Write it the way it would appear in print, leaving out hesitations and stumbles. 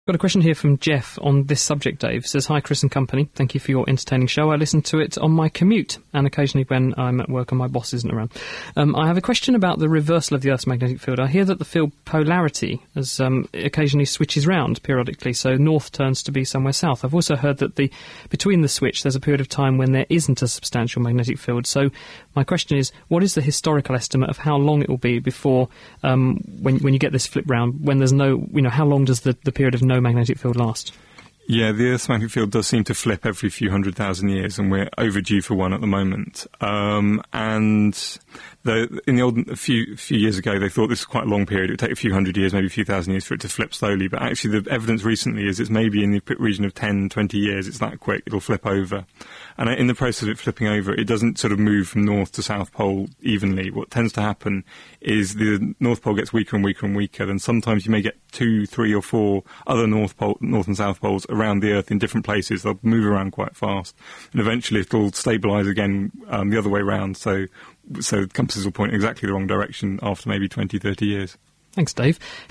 Got a question here from Jeff on this subject, Dave. Says, hi, Chris and company. Thank you for your entertaining show. I listen to it on my commute and occasionally when I'm at work and my boss isn't around. I have a question about the reversal of the Earth's magnetic field. I hear that the field polarity occasionally switches round periodically, so north turns to be somewhere south. I've also heard that between the switch there's a period of time when there isn't a substantial magnetic field. So my question is, what is the historical estimate of how long it will be before, when you get this flip round, when there's no, how long does the period of no magnetic field last? Yeah, the Earth's magnetic field does seem to flip every few 100,000 years, and we're overdue for one at the moment. A few years ago, they thought this was quite a long period. It would take a few hundred years, maybe a few thousand years for it to flip slowly. But actually, the evidence recently is it's maybe in the region of 10, 20 years. It's that quick. It'll flip over. And in the process of it flipping over, it doesn't sort of move from north to south pole evenly. What tends to happen is the North Pole gets weaker and weaker and weaker. Then sometimes you may get 2, 3 or 4 other North and South Poles around the Earth in different places. They'll move around quite fast. And eventually it'll stabilise again the other way around. So compasses will point in exactly the wrong direction after maybe 20, 30 years. Thanks, Dave.